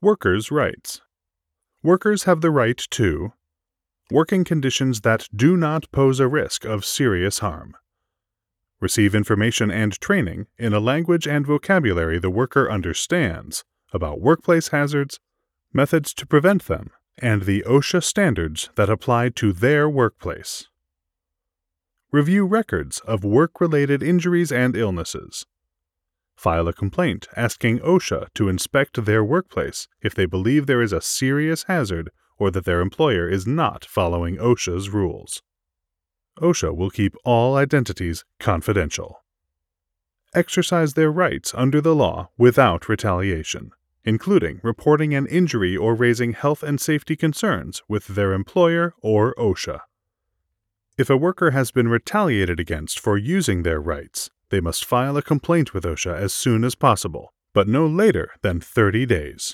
Workers' rights. Workers have the right to working conditions that do not pose a risk of serious harm. Receive information and training in a language and vocabulary the worker understands about workplace hazards, methods to prevent them, and the OSHA standards that apply to their workplace. Review records of work-related injuries and illnesses. File a complaint asking OSHA to inspect their workplace if they believe there is a serious hazard or that their employer is not following OSHA's rules. OSHA will keep all identities confidential. Exercise their rights under the law without retaliation, including reporting an injury or raising health and safety concerns with their employer or OSHA. If a worker has been retaliated against for using their rights, they must file a complaint with OSHA as soon as possible, but no later than 30 days.